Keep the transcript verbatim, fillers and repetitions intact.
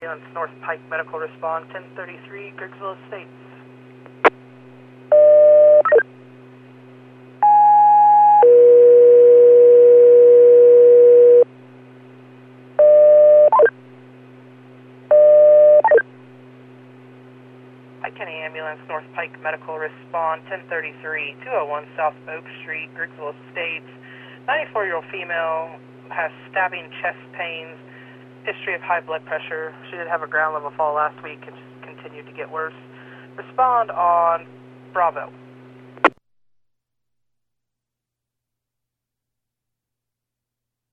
Ambulance North Pike Medical Respond ten thirty-three, Griggsville Estates. Pike County Ambulance North Pike Medical Respond ten thirty-three, two oh one South Oak Street, Griggsville Estates. ninety-four-year-old female has stabbing chest pains, history of high blood pressure. She did have a ground level fall last week and just continued to get worse. Respond on Bravo.